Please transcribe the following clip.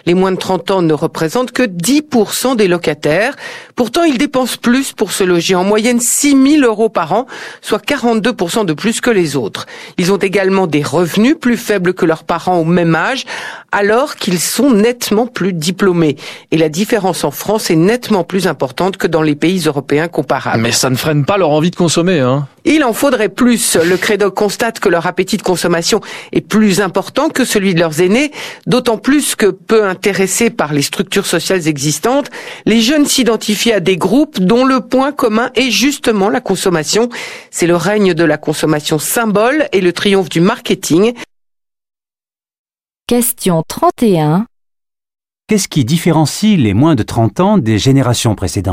Les moins de 30 ans ne représentent que 10% des locataires. Pourtant, ils dépensent plus pour se loger, en moyenne 6 000 € par an, soit 42% de plus que les autres. Ils ont également des revenus plus faibles que leurs parents au même âge, alors qu'ils sont nettement plus diplômés. Et la différence en France est nettement plus importante que dans les pays européens comparables. Mais ça ne freine pas leur envie de consommer, hein. Il en faudrait plus. Le Crédoc constate que leur appétit de consommation est plus important que celui de leurs aînés, d'autant plus que peu intéressés par les structures sociales existantes, les jeunes s'identifient à des groupes dont le point commun est justement la consommation. C'est le règne de la consommation symbole et le triomphe du marketing. Question 31. Qu'est-ce qui différencie les moins de 30 ans des générations précédentes ?